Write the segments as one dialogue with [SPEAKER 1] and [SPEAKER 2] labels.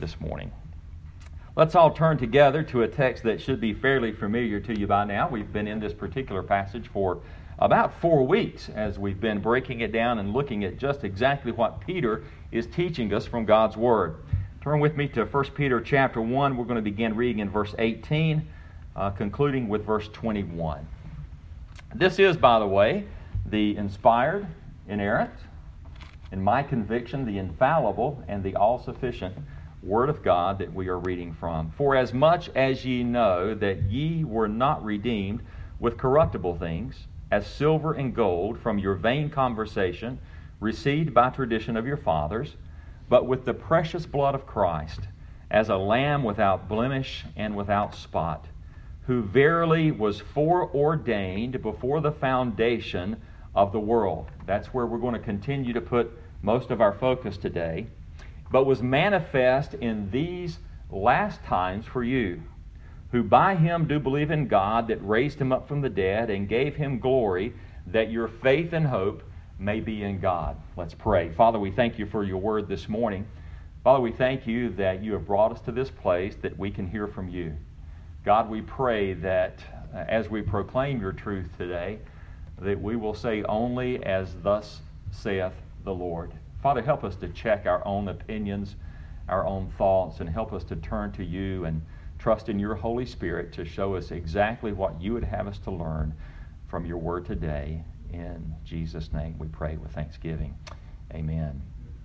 [SPEAKER 1] this morning. Let's all turn together to a text that should be fairly familiar to you by now. We've been in this particular passage for about 4 weeks as we've been breaking it down and looking at just exactly what Peter is teaching us from God's Word. Turn with me to 1 Peter chapter 1. We're going to begin reading in verse 18, concluding with verse 21. This is, by the way, the inspired, inerrant, in my conviction, the infallible and the all-sufficient Word of God that we are reading from. For as much as ye know that ye were not redeemed with corruptible things, as silver and gold from your vain conversation, received by tradition of your fathers, but with the precious blood of Christ, as a lamb without blemish and without spot, who verily was foreordained before the foundation of the world. That's where we're going to continue to put most of our focus today. But was manifest in these last times for you, who by him do believe in God that raised him up from the dead and gave him glory, that your faith and hope may be in God. Let's pray. Father, we thank you for your word this morning. Father, we thank you that you have brought us to this place that we can hear from you. God, we pray that as we proclaim your truth today, that we will say only as thus saith the Lord. Father, help us to check our own opinions, our own thoughts, and help us to turn to you and trust in your Holy Spirit to show us exactly what you would have us to learn from your word today. In Jesus' name we pray with thanksgiving. Amen.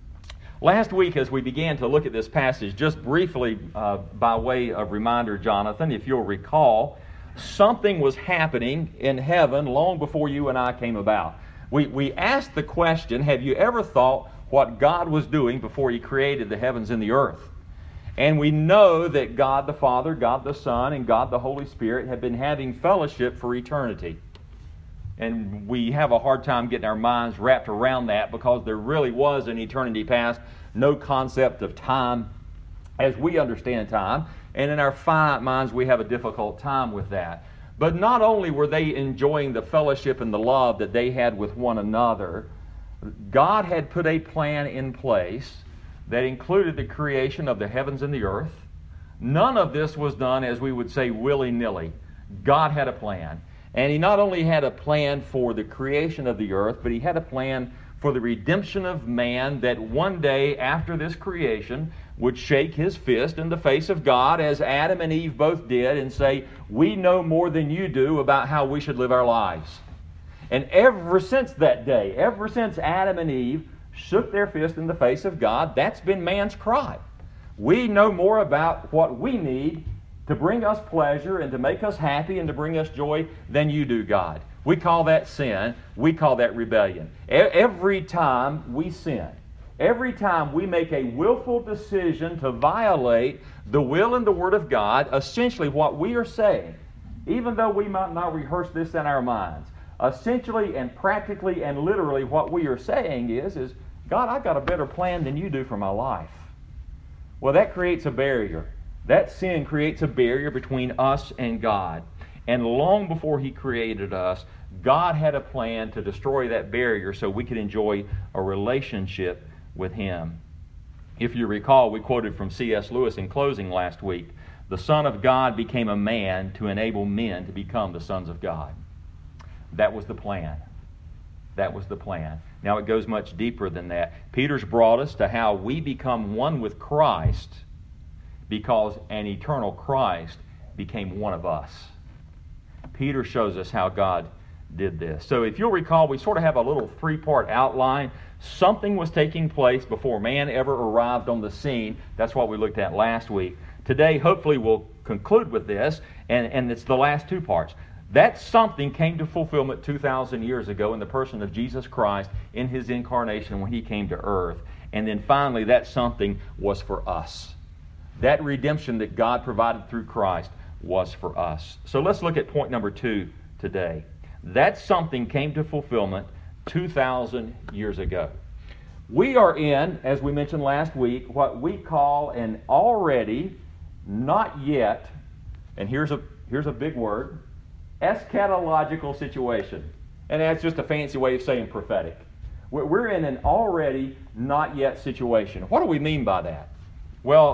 [SPEAKER 1] Last week, as we began to look at this passage, just briefly by way of reminder, Jonathan, if you'll recall, something was happening in heaven long before you and I came about. We asked the question, have you ever thought what God was doing before he created the heavens and the earth? And we know that God the Father, God the Son, and God the Holy Spirit have been having fellowship for eternity. And we have a hard time getting our minds wrapped around that because there really was an eternity past, no concept of time as we understand time. And in our finite minds, we have a difficult time with that. But not only were they enjoying the fellowship and the love that they had with one another, God had put a plan in place that included the creation of the heavens and the earth. None of this was done, as we would say, willy-nilly. God had a plan. And he not only had a plan for the creation of the earth, but he had a plan for the redemption of man, that one day after this creation would shake his fist in the face of God, as Adam and Eve both did, and say, we know more than you do about how we should live our lives. And ever since that day, ever since Adam and Eve shook their fist in the face of God, that's been man's cry. We know more about what we need to bring us pleasure and to make us happy and to bring us joy than you do, God. We call that sin. We call that rebellion. Every time we sin, every time we make a willful decision to violate the will and the Word of God, essentially what we are saying, even though we might not rehearse this in our minds, essentially and practically and literally what we are saying is, God, I've got a better plan than you do for my life. Well, that creates a barrier. That sin creates a barrier between us and God. And long before he created us, God had a plan to destroy that barrier so we could enjoy a relationship with him. If you recall, we quoted from C.S. Lewis in closing last week, the Son of God became a man to enable men to become the sons of God. That was the plan. That was the plan. Now it goes much deeper than that. Peter's brought us to how we become one with Christ because an eternal Christ became one of us. Peter shows us how God did this. So if you'll recall, we sort of have a little three-part outline. Something was taking place before man ever arrived on the scene. That's what we looked at last week. Today, hopefully, we'll conclude with this, and it's the last two parts. That something came to fulfillment 2,000 years ago in the person of Jesus Christ in his incarnation when he came to earth. And then finally, that something was for us. That redemption that God provided through Christ was for us. So let's look at point number 2 today. That something came to fulfillment 2,000 years ago. We are in, as we mentioned last week, what we call an already, not yet, and here's a big word, eschatological situation. And that's just a fancy way of saying prophetic. We're in an already, not yet situation. What do we mean by that? Well,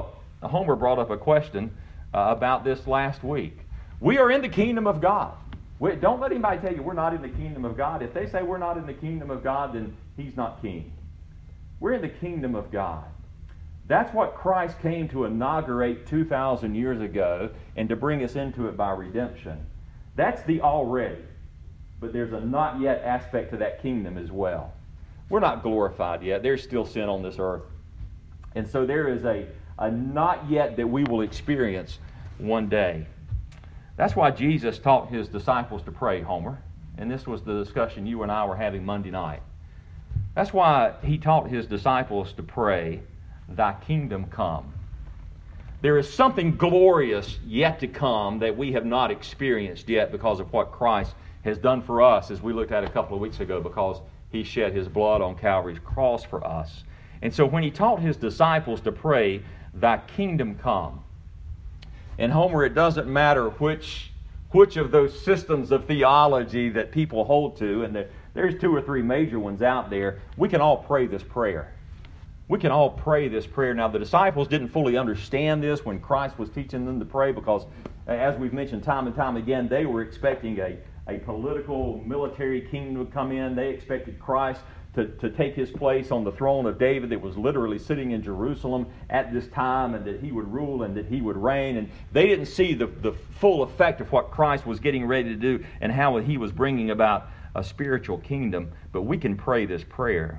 [SPEAKER 1] Homer brought up a question about this last week. We are in the kingdom of God. Don't let anybody tell you we're not in the kingdom of God. If they say we're not in the kingdom of God, then he's not king. We're in the kingdom of God. That's what Christ came to inaugurate 2,000 years ago and to bring us into it by redemption. That's the already. But there's a not yet aspect to that kingdom as well. We're not glorified yet. There's still sin on this earth. And so there is a not yet that we will experience one day. That's why Jesus taught his disciples to pray, Homer. And this was the discussion you and I were having Monday night. That's why he taught his disciples to pray, "Thy kingdom come." There is something glorious yet to come that we have not experienced yet because of what Christ has done for us, as we looked at a couple of weeks ago, because he shed his blood on Calvary's cross for us. And so when he taught his disciples to pray, "Thy kingdom come," and Homer, it doesn't matter which of those systems of theology that people hold to, and there's 2 or 3 major ones out there, we can all pray this prayer. We can all pray this prayer. Now, the disciples didn't fully understand this when Christ was teaching them to pray because, as we've mentioned time and time again, they were expecting a political, military kingdom to come in. They expected Christ to take his place on the throne of David that was literally sitting in Jerusalem at this time, and that he would rule and that he would reign. And they didn't see the full effect of what Christ was getting ready to do and how he was bringing about a spiritual kingdom. But we can pray this prayer.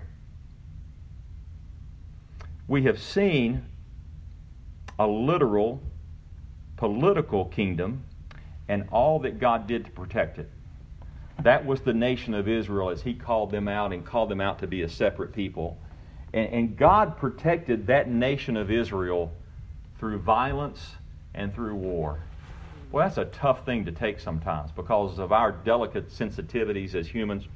[SPEAKER 1] We have seen a literal political kingdom and all that God did to protect it. That was the nation of Israel as he called them out and called them out to be a separate people. And God protected that nation of Israel through violence and through war. Well, that's a tough thing to take sometimes because of our delicate sensitivities as humans.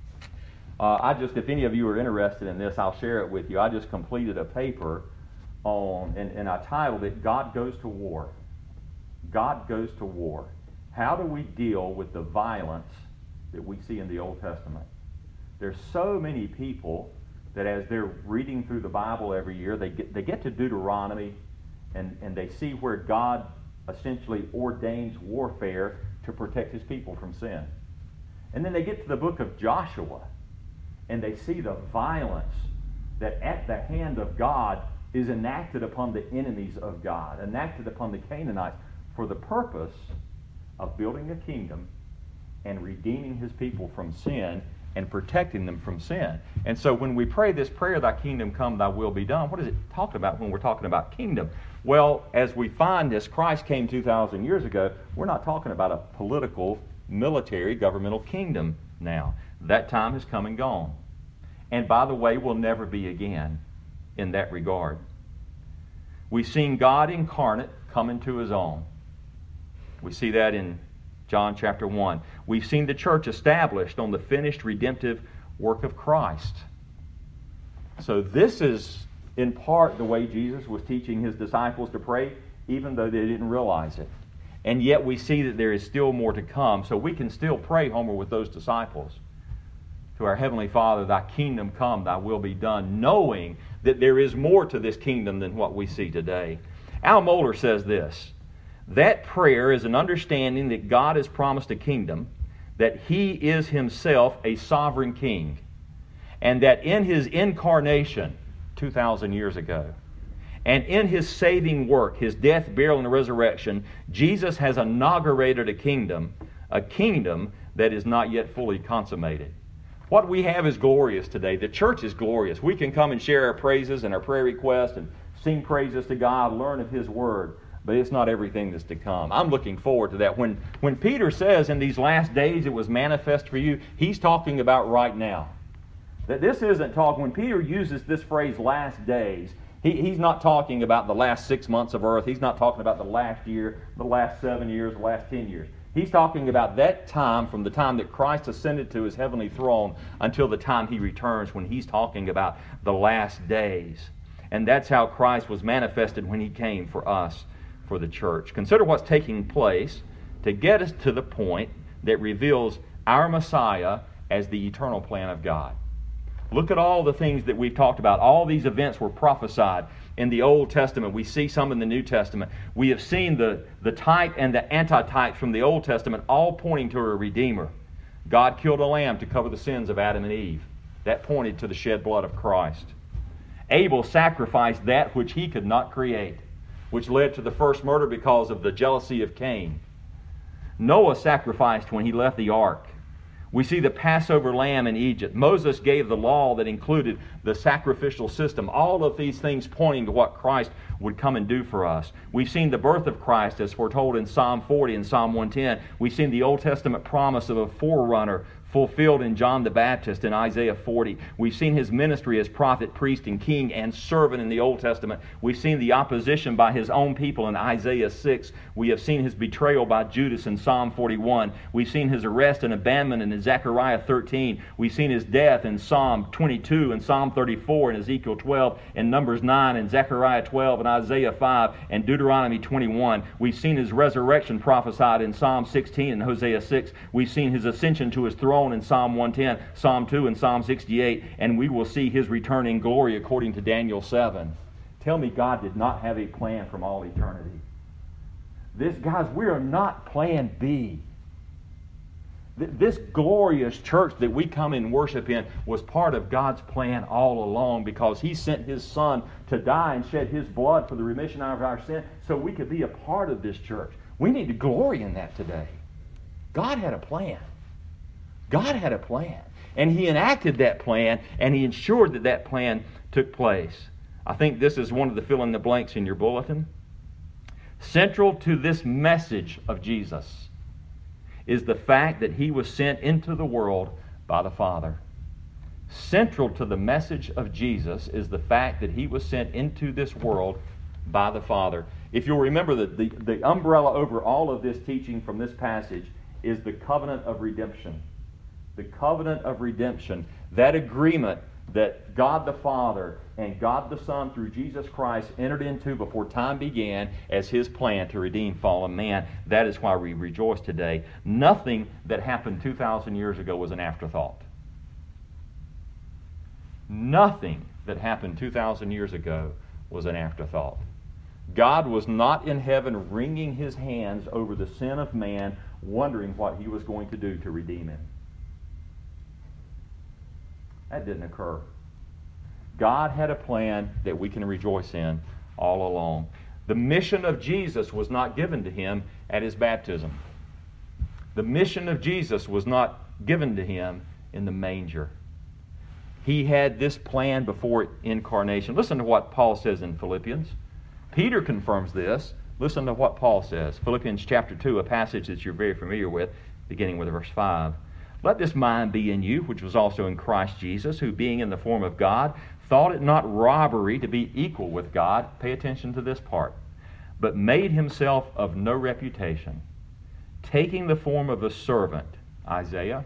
[SPEAKER 1] If any of you are interested in this, I'll share it with you. I just completed a paper on, and I titled it, "God Goes to War." God goes to war. How do we deal with the violence that we see in the Old Testament? There's so many people that as they're reading through the Bible every year, they get to Deuteronomy and they see where God essentially ordains warfare to protect his people from sin. And then they get to the book of Joshua and they see the violence that at the hand of God is enacted upon the enemies of God, enacted upon the Canaanites for the purpose of building a kingdom and redeeming his people from sin and protecting them from sin. And so when we pray this prayer, "Thy kingdom come, thy will be done," what is it talking about when we're talking about kingdom? Well, as we find this, Christ came 2,000 years ago, we're not talking about a political, military, governmental kingdom now. That time has come and gone. And by the way, will never be again in that regard. We've seen God incarnate come into his own. We see that in John chapter 1. We've seen the church established on the finished redemptive work of Christ. So this is in part the way Jesus was teaching his disciples to pray, even though they didn't realize it. And yet we see that there is still more to come. So we can still pray, Homer, with those disciples. To our Heavenly Father, "Thy kingdom come, thy will be done," knowing that there is more to this kingdom than what we see today. Al Mohler says this: that prayer is an understanding that God has promised a kingdom, that he is himself a sovereign king, and that in his incarnation 2,000 years ago, and in his saving work, his death, burial, and resurrection, Jesus has inaugurated a kingdom that is not yet fully consummated. What we have is glorious today. The church is glorious. We can come and share our praises and our prayer requests and sing praises to God, learn of his word. But it's not everything that's to come. I'm looking forward to that. When Peter says in these last days it was manifest for you, he's talking about right now. That this isn't talking, when Peter uses this phrase last days, he's not talking about the last 6 months of earth. He's not talking about the last year, the last 7 years, the last 10 years. He's talking about that time from the time that Christ ascended to his heavenly throne until the time he returns, when he's talking about the last days. And that's how Christ was manifested when he came for us, for the church. Consider what's taking place to get us to the point that reveals our Messiah as the eternal plan of God. Look at all the things that we've talked about. All these events were prophesied. in the Old Testament. We see some in the New Testament. We have seen the type and the antitypes from the Old Testament all pointing to a Redeemer. God killed a lamb to cover the sins of Adam and Eve. That pointed to the shed blood of Christ. Abel sacrificed that which he could not create, which led to the first murder because of the jealousy of Cain. Noah sacrificed when he left the ark. We see the Passover lamb in Egypt. Moses gave the law that included the sacrificial system. All of these things pointing to what Christ would come and do for us. We've seen the birth of Christ as foretold in Psalm 40 and Psalm 110. We've seen the Old Testament promise of a forerunner fulfilled in John the Baptist in Isaiah 40. We've seen his ministry as prophet, priest, and king and servant in the Old Testament. We've seen the opposition by his own people in Isaiah 6. We have seen his betrayal by Judas in Psalm 41. We've seen his arrest and abandonment in Zechariah 13. We've seen his death in Psalm 22 and Psalm 34 and Ezekiel 12 and Numbers 9 and Zechariah 12 and Isaiah 5 and Deuteronomy 21. We've seen his resurrection prophesied in Psalm 16 and Hosea 6. We've seen his ascension to his throne in Psalm 110, Psalm 2, and Psalm 68, and we will see his return in glory according to Daniel 7. Tell me God did not have a plan from all eternity. Guys, we are not plan B. This glorious church that we come and worship in was part of God's plan all along, because He sent His Son to die and shed His blood for the remission of our sin so we could be a part of this church. We need to glory in that today. God had a plan. God had a plan. And He enacted that plan, and He ensured that that plan took place. I think this is one of the fill-in-the-blanks in your bulletin. Central to this message of Jesus is the fact that He was sent into the world by the Father. Central to the message of Jesus is the fact that He was sent into this world by the Father. If you'll remember, the umbrella over all of this teaching from this passage is the covenant of redemption. The covenant of redemption, that agreement that God the Father and God the Son through Jesus Christ entered into before time began as His plan to redeem fallen man. That is why we rejoice today. Nothing that happened 2,000 years ago was an afterthought. Nothing that happened 2,000 years ago was an afterthought. God was not in heaven wringing His hands over the sin of man, wondering what He was going to do to redeem him. That didn't occur. God had a plan that we can rejoice in all along. The mission of Jesus was not given to Him at His baptism. The mission of Jesus was not given to Him in the manger. He had this plan before incarnation. Listen to what Paul says in Philippians. Peter confirms this. Listen to what Paul says. Philippians chapter 2, a passage that you're very familiar with, beginning with verse 5. Let this mind be in you, which was also in Christ Jesus, who being in the form of God, thought it not robbery to be equal with God. Pay attention to this part. But made Himself of no reputation, taking the form of a servant, Isaiah,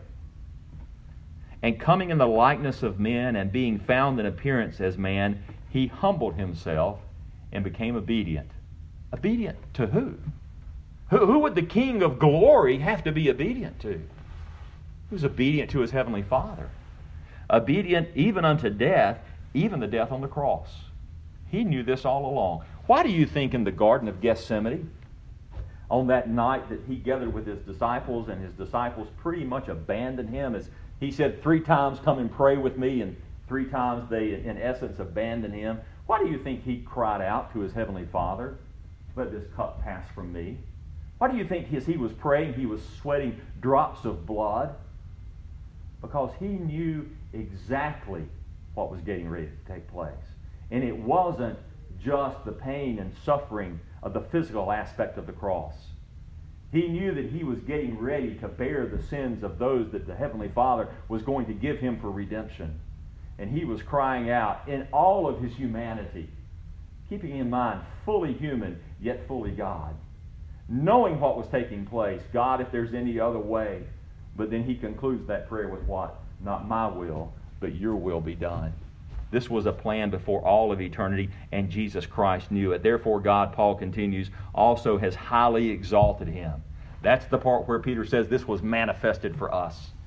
[SPEAKER 1] and coming in the likeness of men, and being found in appearance as man, He humbled Himself and became obedient. Obedient to who? Who would the King of glory have to be obedient to? He was obedient to His heavenly Father. Obedient even unto death, even the death on the cross. He knew this all along. Why do you think in the Garden of Gethsemane, on that night that He gathered with His disciples, and His disciples pretty much abandoned Him, as He said 3 times, come and pray with me, and 3 times they, in essence, abandoned Him. Why do you think He cried out to His heavenly Father, let this cup pass from me? Why do you think as He was praying, He was sweating drops of blood? Because He knew exactly what was getting ready to take place. And it wasn't just the pain and suffering of the physical aspect of the cross. He knew that He was getting ready to bear the sins of those that the Heavenly Father was going to give Him for redemption. And He was crying out in all of His humanity, keeping in mind fully human, yet fully God. Knowing what was taking place, God, if there's any other way. But then He concludes that prayer with what? Not my will, but your will be done. This was a plan before all of eternity, and Jesus Christ knew it. Therefore, God, Paul continues, also has highly exalted Him. That's the part where Peter says this was manifested for us.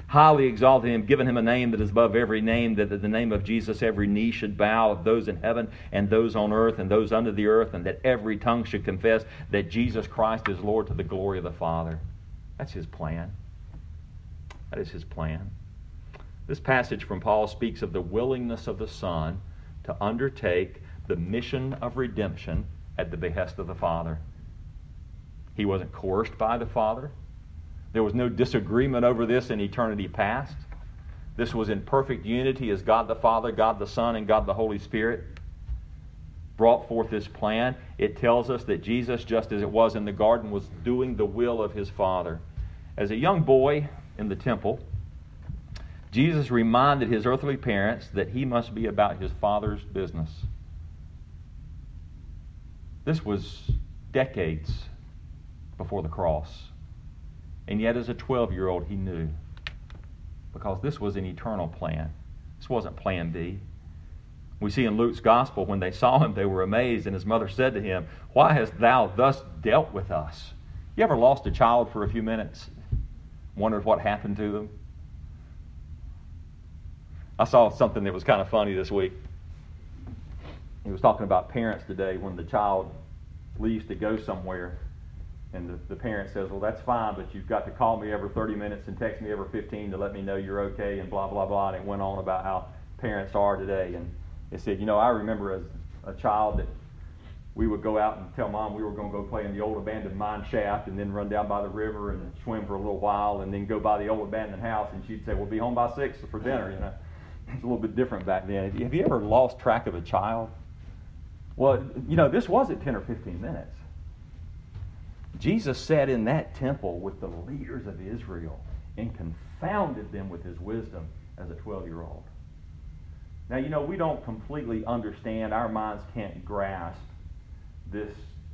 [SPEAKER 1] highly exalted him, given him a name that is above every name, that at the name of Jesus every knee should bow, of those in heaven and those on earth and those under the earth, and that every tongue should confess that Jesus Christ is Lord, to the glory of the Father. That's his plan. That is his plan. This passage from Paul speaks of the willingness of the Son to undertake the mission of redemption at the behest of the Father. He wasn't coerced by the Father. There was no disagreement over this in eternity past. This was in perfect unity as God the Father, God the Son, and God the Holy Spirit brought forth this plan. It tells us that Jesus, just as it was in the garden, was doing the will of his Father. As a young boy in the temple, Jesus reminded his earthly parents that he must be about his Father's business. This was decades before the cross. And yet as a 12-year-old he knew, because this was an eternal plan. This wasn't plan B. We see in Luke's gospel, when they saw him, they were amazed, and his mother said to him, "Why hast thou thus dealt with us?" You ever lost a child for a few minutes? Wondered what happened to them? I saw something that was kind of funny this week. He was talking about parents today when the child leaves to go somewhere. And the parent says, "Well, that's fine, but you've got to call me every 30 minutes and text me every 15 to let me know you're okay," and blah, blah, blah. And it went on about how parents are today. And it said, I remember as a child that we would go out and tell Mom we were going to go play in the old abandoned mine shaft and then run down by the river and swim for a little while and then go by the old abandoned house. And she'd say, "We'll be home by 6 for dinner," It's a little bit different back then. Have you ever lost track of a child? Well, this wasn't 10 or 15 minutes. Jesus sat in that temple with the leaders of Israel and confounded them with his wisdom as a 12-year-old. Now, we don't completely understand, our minds can't grasp this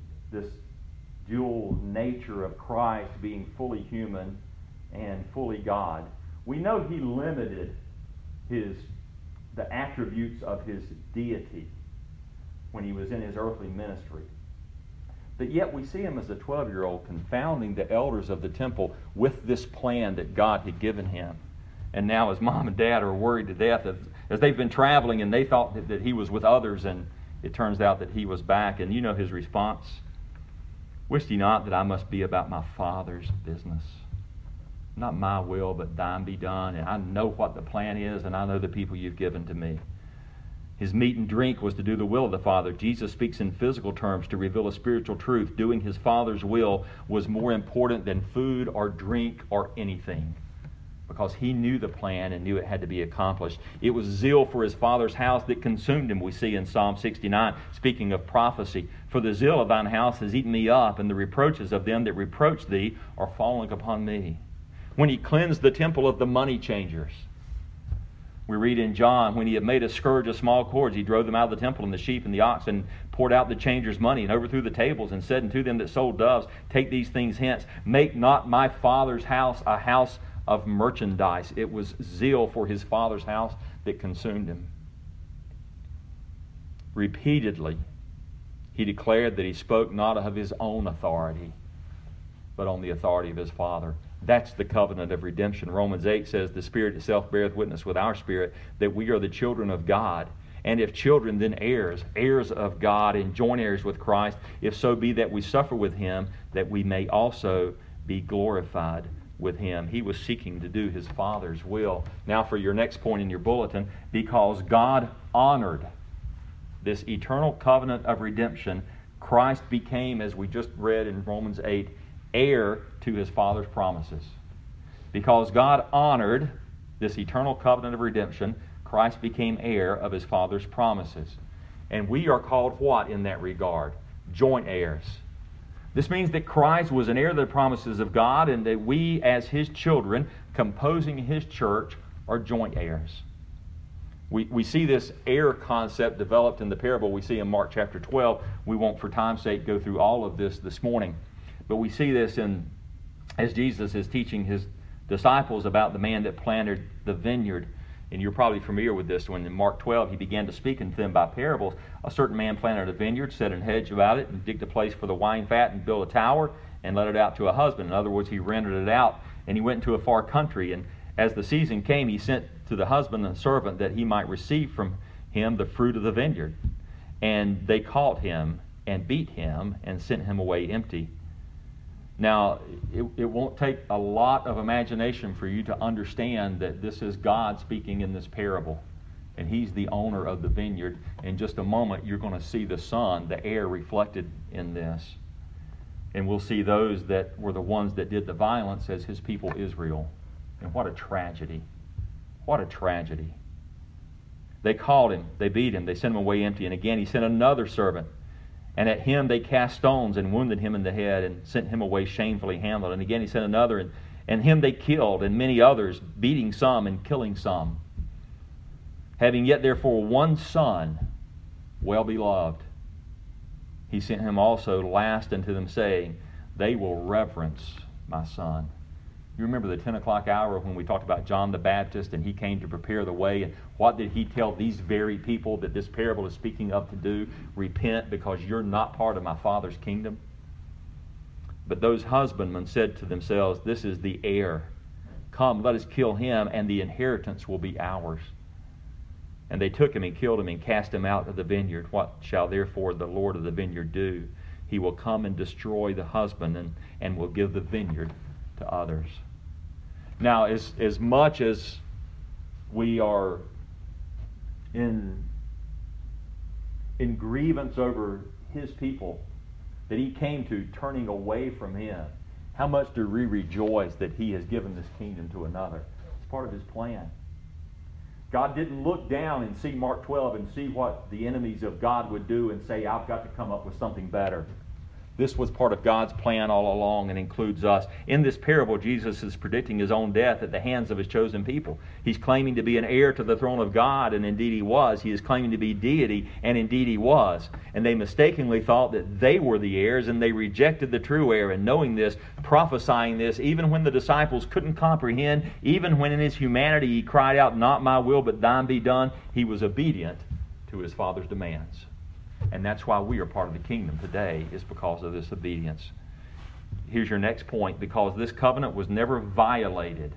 [SPEAKER 1] dual nature of Christ being fully human and fully God. We know he limited the attributes of his deity when he was in his earthly ministry. But yet we see him as a 12-year-old confounding the elders of the temple with this plan that God had given him. And now his mom and dad are worried to death as they've been traveling and they thought that he was with others, and it turns out that he was back. And his response? "Wist ye not that I must be about my Father's business? Not my will, but thine be done. And I know what the plan is, and I know the people you've given to me." His meat and drink was to do the will of the Father. Jesus speaks in physical terms to reveal a spiritual truth. Doing his Father's will was more important than food or drink or anything, because he knew the plan and knew it had to be accomplished. It was zeal for his Father's house that consumed him, we see in Psalm 69, speaking of prophecy. "For the zeal of thine house has eaten me up, and the reproaches of them that reproach thee are falling upon me." When he cleansed the temple of the money changers, we read in John, when he had made a scourge of small cords, he drove them out of the temple, and the sheep and the oxen, poured out the changers' money, and overthrew the tables, and said unto them that sold doves, "Take these things hence. Make not my Father's house a house of merchandise." It was zeal for his Father's house that consumed him. Repeatedly, he declared that he spoke not of his own authority, but on the authority of his Father. That's the covenant of redemption. Romans 8 says, "The Spirit itself beareth witness with our spirit that we are the children of God. And if children, then heirs, heirs of God, and joint heirs with Christ, if so be that we suffer with him, that we may also be glorified with him." He was seeking to do his Father's will. Now for your next point in your bulletin, because God honored this eternal covenant of redemption, Christ became, as we just read in Romans 8, heir to his Father's promises. Because God honored this eternal covenant of redemption, Christ became heir of his Father's promises. And we are called what in that regard? Joint heirs. This means that Christ was an heir to the promises of God, and that we as his children, composing his church, are joint heirs. We see this heir concept developed in the parable we see in Mark chapter 12. We won't, for time's sake, go through all of this morning. But we see this as Jesus is teaching his disciples about the man that planted the vineyard. And you're probably familiar with this one. In Mark 12, he began to speak unto them by parables. A certain man planted a vineyard, set an hedge about it, and digged a place for the wine vat, and built a tower, and let it out to a husband. In other words, he rented it out, and he went into a far country. As the season came, he sent to the husband and servant that he might receive from him the fruit of the vineyard. And they caught him and beat him and sent him away empty. Now, it won't take a lot of imagination for you to understand that this is God speaking in this parable. And he's the owner of the vineyard. In just a moment, you're going to see the son, the heir, reflected in this. And we'll see those that were the ones that did the violence as his people Israel. And what a tragedy. What a tragedy. They caught him, they beat him, they sent him away empty. And again, he sent another servant. And at him they cast stones and wounded him in the head and sent him away shamefully handled. And again he sent another, and him they killed, and many others, beating some and killing some. Having yet therefore one son, well beloved, he sent him also last unto them, saying, they will reverence my son. You remember the 10 o'clock hour when we talked about John the Baptist and he came to prepare the way, and what did he tell these very people that this parable is speaking of to do? Repent, because you're not part of my Father's kingdom. But those husbandmen said to themselves, this is the heir. Come, let us kill him, and the inheritance will be ours. And they took him and killed him and cast him out of the vineyard. What shall therefore the Lord of the vineyard do? He will come and destroy the husband and will give the vineyard to others. Now, as much as we are in grievance over his people that he came to turning away from him, how much do we rejoice that he has given this kingdom to another? It's part of his plan. God didn't look down and see Mark 12 and see what the enemies of God would do and say, I've got to come up with something better. This was part of God's plan all along and includes us. In this parable, Jesus is predicting his own death at the hands of his chosen people. He's claiming to be an heir to the throne of God, and indeed he was. He is claiming to be deity, and indeed he was. And they mistakenly thought that they were the heirs, and they rejected the true heir. And knowing this, prophesying this, even when the disciples couldn't comprehend, even when in his humanity he cried out, not my will, but thine be done, he was obedient to his Father's demands. And that's why we are part of the kingdom today, is because of this obedience. Here's your next point. Because this covenant was never violated.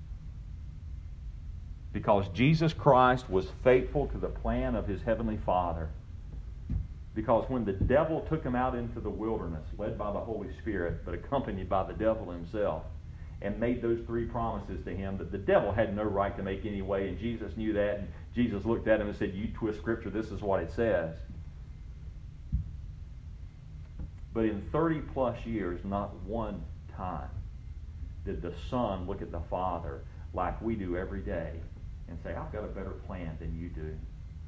[SPEAKER 1] Because Jesus Christ was faithful to the plan of his heavenly Father. Because when the devil took him out into the wilderness, led by the Holy Spirit, but accompanied by the devil himself, and made those three promises to him that the devil had no right to make anyway, and Jesus knew that, and Jesus looked at him and said, you twist Scripture, this is what it says. But in 30 plus years, not one time did the Son look at the Father like we do every day and say, I've got a better plan than you do.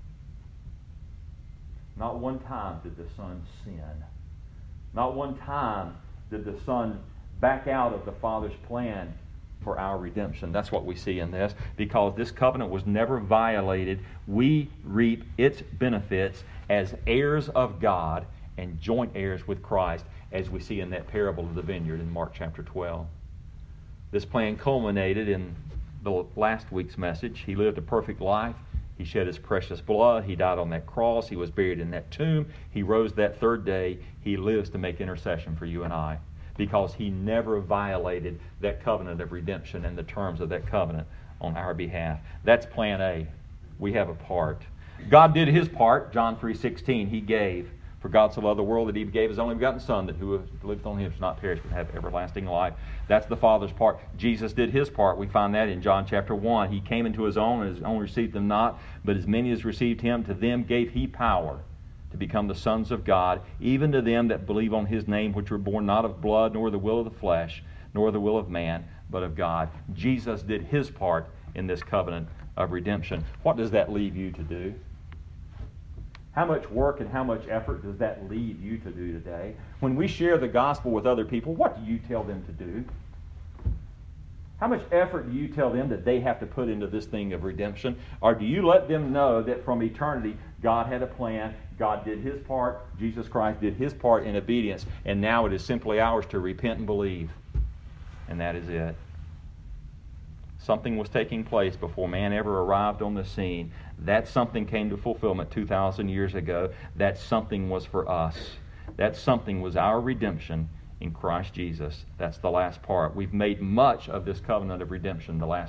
[SPEAKER 1] Not one time did the Son sin. Not one time did the Son back out of the Father's plan for our redemption. That's what we see in this. Because this covenant was never violated, we reap its benefits as heirs of God and joint heirs with Christ, as we see in that parable of the vineyard in Mark chapter 12. This plan culminated in the last week's message. He lived a perfect life. He shed his precious blood. He died on that cross. He was buried in that tomb. He rose that third day. He lives to make intercession for you and I, because he never violated that covenant of redemption and the terms of that covenant on our behalf. That's plan A. We have a part. God did his part. John 3:16, he gave. For God so loved the world that he gave his only begotten Son, that whoever believeth on him shall not perish but have everlasting life. That's the Father's part. Jesus did his part. We find that in John chapter 1. He came into his own, and his own received him not. But as many as received him, to them gave he power to become the sons of God, even to them that believe on his name, which were born not of blood, nor the will of the flesh, nor the will of man, but of God. Jesus did his part in this covenant of redemption. What does that leave you to do? How much work and how much effort does that leave you to do today? When we share the gospel with other people, what do you tell them to do? How much effort do you tell them that they have to put into this thing of redemption? Or do you let them know that from eternity, God had a plan, God did his part, Jesus Christ did his part in obedience, and now it is simply ours to repent and believe. And that is it. Something was taking place before man ever arrived on the scene. That something came to fulfillment 2,000 years ago. That something was for us. That something was our redemption in Christ Jesus. That's the last part. We've made much of this covenant of redemption the last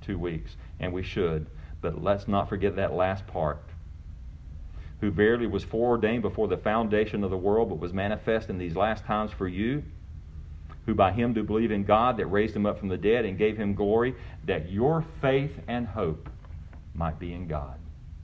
[SPEAKER 1] 2 weeks, and we should. But let's not forget that last part. Who verily was foreordained before the foundation of the world, but was manifest in these last times for you, who by him do believe in God, that raised him up from the dead and gave him glory, that your faith and hope might be in God.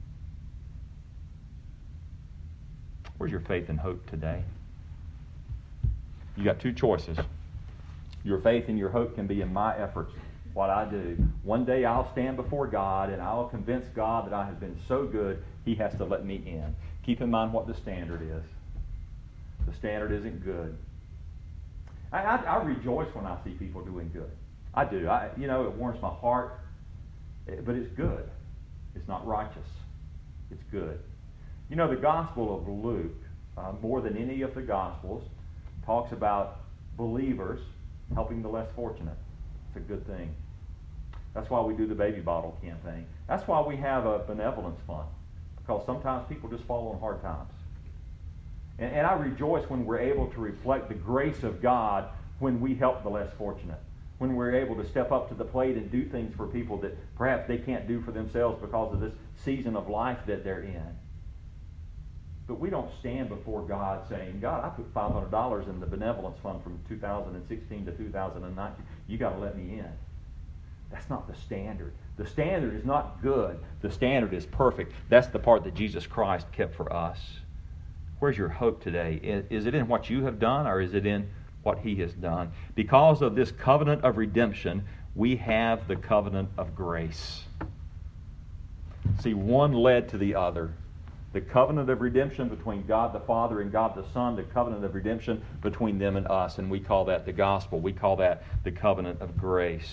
[SPEAKER 1] Where's your faith and hope today? You got 2 choices. Your faith and your hope can be in my efforts, what I do. One day I'll stand before God and I'll convince God that I have been so good, he has to let me in. Keep in mind what the standard is. The standard isn't good. I rejoice when I see people doing good. I do. It warms my heart, but it's good. It's not righteous. It's good. The Gospel of Luke, more than any of the Gospels, talks about believers helping the less fortunate. It's a good thing. That's why we do the baby bottle campaign. That's why we have a benevolence fund, because sometimes people just fall on hard times. And I rejoice when we're able to reflect the grace of God when we help the less fortunate, when we're able to step up to the plate and do things for people that perhaps they can't do for themselves because of this season of life that they're in. But we don't stand before God saying, God, I put $500 in the benevolence fund from 2016 to 2019. You got to let me in. That's not the standard. The standard is not good. The standard is perfect. That's the part that Jesus Christ kept for us. Where's your hope today? Is it in what you have done, or is it in what he has done? Because of this covenant of redemption, we have the covenant of grace. See, one led to the other. The covenant of redemption between God the Father and God the Son, the covenant of redemption between them and us, and we call that the gospel. We call that the covenant of grace.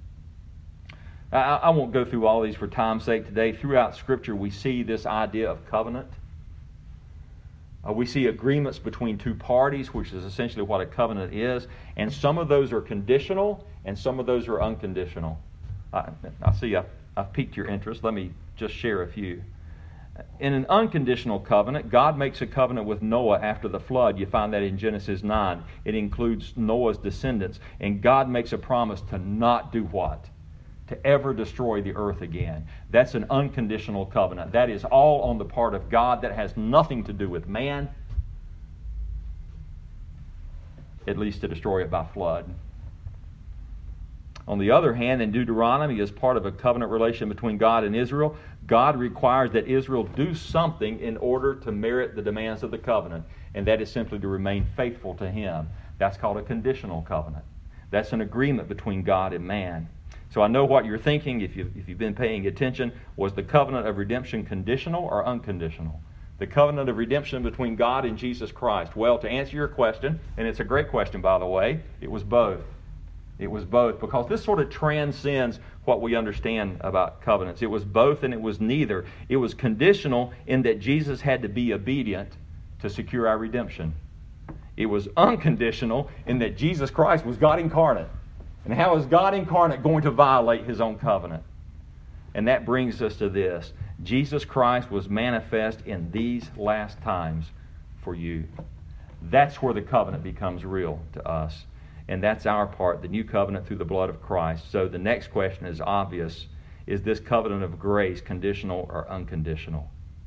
[SPEAKER 1] I won't go through all these for time's sake today. Throughout Scripture, we see this idea of covenant. We see agreements between 2 parties, which is essentially what a covenant is, and some of those are conditional, and some of those are unconditional. I see I've piqued your interest. Let me just share a few. In an unconditional covenant, God makes a covenant with Noah after the flood. You find that in Genesis 9. It includes Noah's descendants. And God makes a promise to not do what? To ever destroy the earth again. That's an unconditional covenant. That is all on the part of God. That has nothing to do with man, at least to destroy it by flood. On the other hand, in Deuteronomy, as part of a covenant relation between God and Israel, God requires that Israel do something in order to merit the demands of the covenant, and that is simply to remain faithful to him. That's called a conditional covenant. That's an agreement between God and man. So I know what you're thinking, if you've been paying attention. Was the covenant of redemption conditional or unconditional? The covenant of redemption between God and Jesus Christ. Well, to answer your question, and it's a great question, by the way, it was both. It was both, because this sort of transcends what we understand about covenants. It was both and it was neither. It was conditional in that Jesus had to be obedient to secure our redemption. It was unconditional in that Jesus Christ was God incarnate. And how is God incarnate going to violate his own covenant? And that brings us to this. Jesus Christ was manifest in these last times for you. That's where the covenant becomes real to us. And that's our part, the new covenant through the blood of Christ. So the next question is obvious. Is this covenant of grace conditional or unconditional?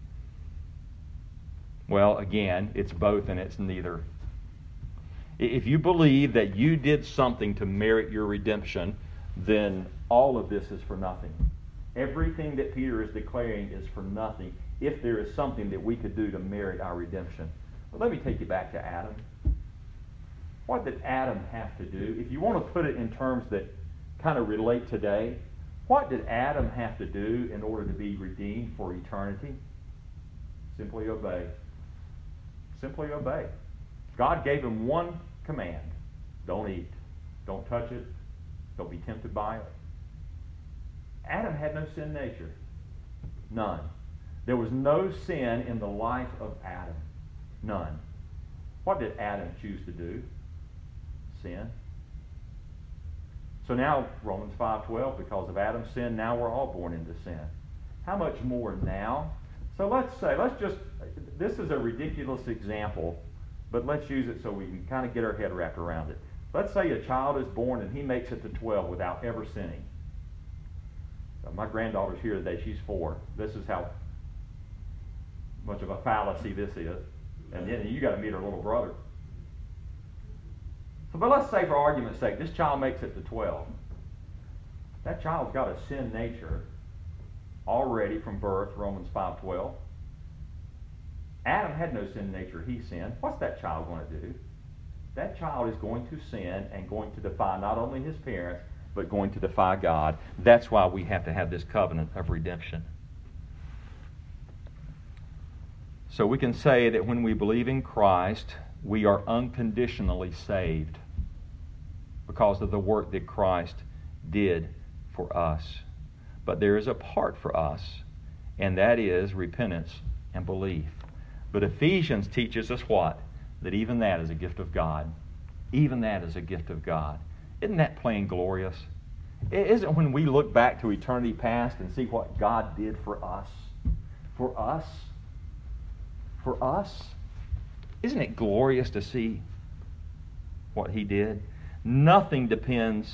[SPEAKER 1] Well, again, it's both and it's neither. If you believe that you did something to merit your redemption, then all of this is for nothing. Everything that Peter is declaring is for nothing if there is something that we could do to merit our redemption. But let me take you back to Adam. What did Adam have to do? If you want to put it in terms that kind of relate today, what did Adam have to do in order to be redeemed for eternity? Simply obey. Simply obey. God gave him one command. Don't eat. Don't touch it. Don't be tempted by it. Adam had no sin nature. None. There was no sin in the life of Adam. None. What did Adam choose to do? Sin. So now, Romans 5:12, because of Adam's sin, now we're all born into sin. How much more now? So this is a ridiculous example, but let's use it so we can kind of get our head wrapped around it. Let's say a child is born and he makes it to 12 without ever sinning. My granddaughter's here today. She's 4. This is how much of a fallacy this is. And then you got to meet her little brother. So, but let's say for argument's sake, this child makes it to 12. That child's got a sin nature already from birth, Romans 5:12. Adam had no sin nature. He sinned. What's that child going to do? That child is going to sin and going to defy not only his parents, but going to defy God. That's why we have to have this covenant of redemption. So we can say that when we believe in Christ, we are unconditionally saved because of the work that Christ did for us. But there is a part for us, and that is repentance and belief. But Ephesians teaches us what? That even that is a gift of God. Even that is a gift of God. Isn't that plain glorious? Isn't when we look back to eternity past and see what God did for us? For us? For us? Isn't it glorious to see what He did? Nothing depends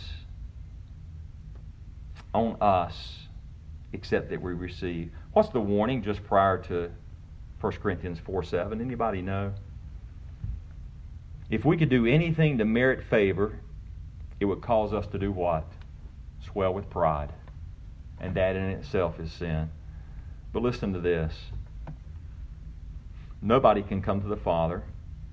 [SPEAKER 1] on us except that we receive. What's the warning just prior to 1 Corinthians 4:7? Anybody know? If we could do anything to merit favor, it would cause us to do what? Swell with pride. And that in itself is sin. But listen to this. Nobody can come to the Father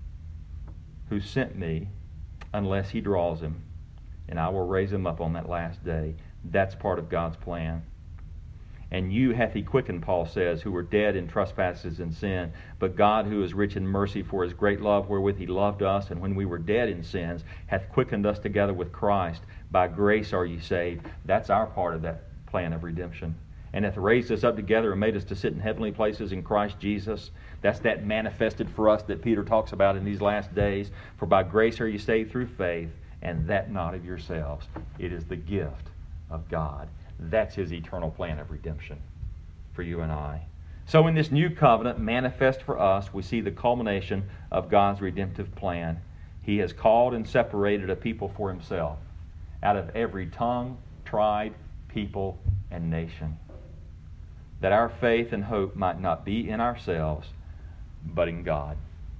[SPEAKER 1] who sent me unless He draws him. And I will raise him up on that last day. That's part of God's plan. And you hath He quickened, Paul says, who were dead in trespasses and sin. But God, who is rich in mercy for His great love wherewith He loved us, and when we were dead in sins, hath quickened us together with Christ. By grace are ye saved. That's our part of that plan of redemption. And hath raised us up together and made us to sit in heavenly places in Christ Jesus. That's that manifested for us that Peter talks about in these last days. For by grace are ye saved through faith, and that not of yourselves. It is the gift of God. That's His eternal plan of redemption for you and I. So in this new covenant manifest for us, we see the culmination of God's redemptive plan. He has called and separated a people for Himself out of every tongue, tribe, people, and nation, that our faith and hope might not be in ourselves, but in God.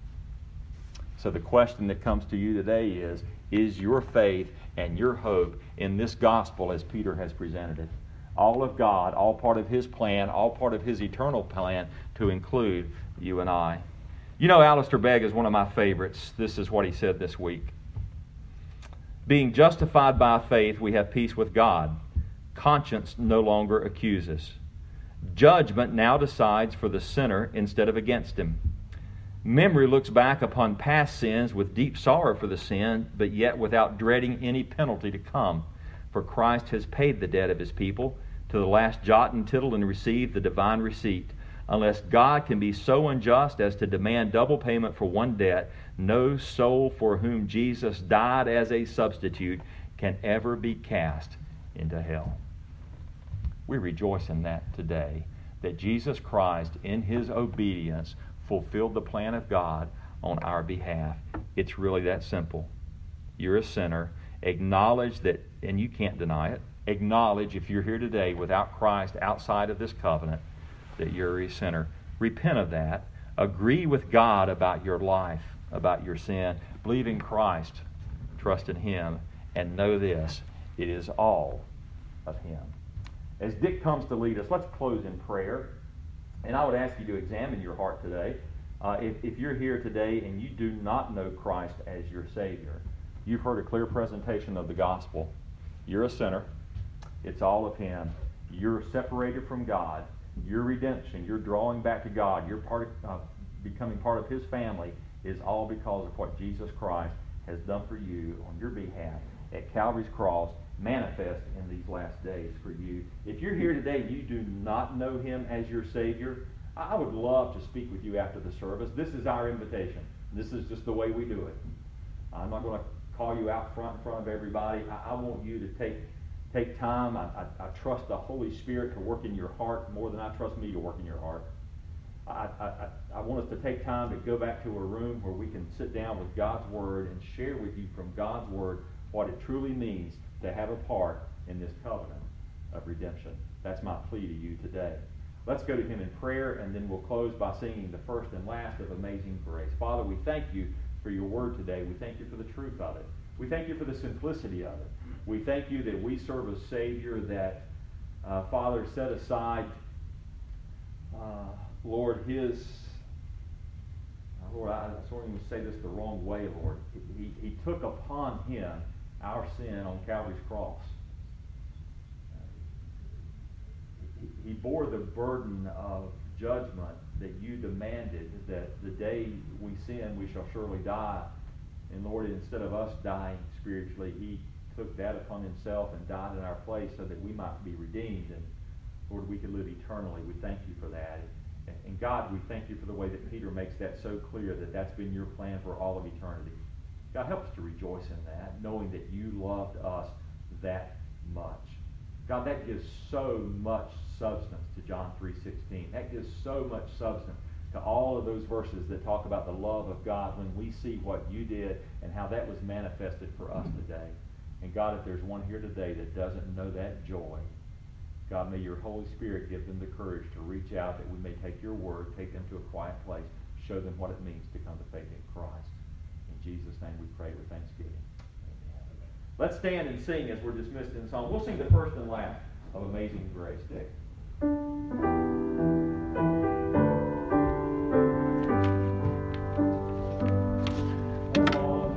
[SPEAKER 1] So the question that comes to you today is your faith and your hope in this gospel as Peter has presented it? All of God, all part of His plan, all part of His eternal plan to include you and I. You know, Alistair Begg is one of my favorites. This is what he said this week. Being justified by faith, we have peace with God. Conscience no longer accuses. Judgment now decides for the sinner instead of against him. Memory looks back upon past sins with deep sorrow for the sin, but yet without dreading any penalty to come. For Christ has paid the debt of His people to the last jot and tittle and received the divine receipt. Unless God can be so unjust as to demand double payment for one debt, no soul for whom Jesus died as a substitute can ever be cast into hell. We rejoice in that today, that Jesus Christ, in His obedience, fulfilled the plan of God on our behalf. It's really that simple. You're a sinner. Acknowledge that, and you can't deny it, acknowledge if you're here today without Christ outside of this covenant, that you're a sinner. Repent of that. Agree with God about your life, about your sin. Believe in Christ. Trust in Him. And know this, it is all of Him. As Dick comes to lead us, let's close in prayer. And I would ask you to examine your heart today. If you're here today and you do not know Christ as your Savior, you've heard a clear presentation of the gospel. You're a sinner. It's all of Him. You're separated from God. Your redemption, your drawing back to God, your becoming part of His family is all because of what Jesus Christ has done for you on your behalf at Calvary's cross, manifest in these last days for you. If you're here today and you do not know Him as your Savior, I would love to speak with you after the service. This is our invitation. This is just the way we do it. I'm not going to call you out in front of everybody. I want you to take time. I trust the Holy Spirit to work in your heart more than I trust me to work in your heart. I want us to take time to go back to a room where we can sit down with God's Word and share with you from God's Word what it truly means to have a part in this covenant of redemption. That's my plea to you today. Let's go to him in prayer, and then we'll close by singing the first and last of Amazing Grace. Father, we thank you for your word today. We thank you for the truth of it. We thank you for the simplicity of it. We thank you that we serve a Savior that, Father, set aside, Lord, his... Lord, I sort of even say this the wrong way, Lord. He took upon him our sin on Calvary's cross. He bore the burden of judgment that you demanded, that the day we sin, we shall surely die. And Lord, instead of us dying spiritually, he took that upon himself and died in our place so that we might be redeemed. And Lord, we could live eternally. We thank you for that. And God, we thank you for the way that Peter makes that so clear that that's been your plan for all of eternity. God, help us to rejoice in that, knowing that you loved us that much. God, that gives so much substance to John 3:16. That gives so much substance to all of those verses that talk about the love of God when we see what you did and how that was manifested for us today. And God, if there's one here today that doesn't know that joy, God, may your Holy Spirit give them the courage to reach out, that we may take your word, take them to a quiet place, show them what it means to come to faith in Christ. In Jesus' name we pray with thanksgiving. Amen. Let's stand and sing as we're dismissed in song. We'll sing the first and last of Amazing Grace. Dick.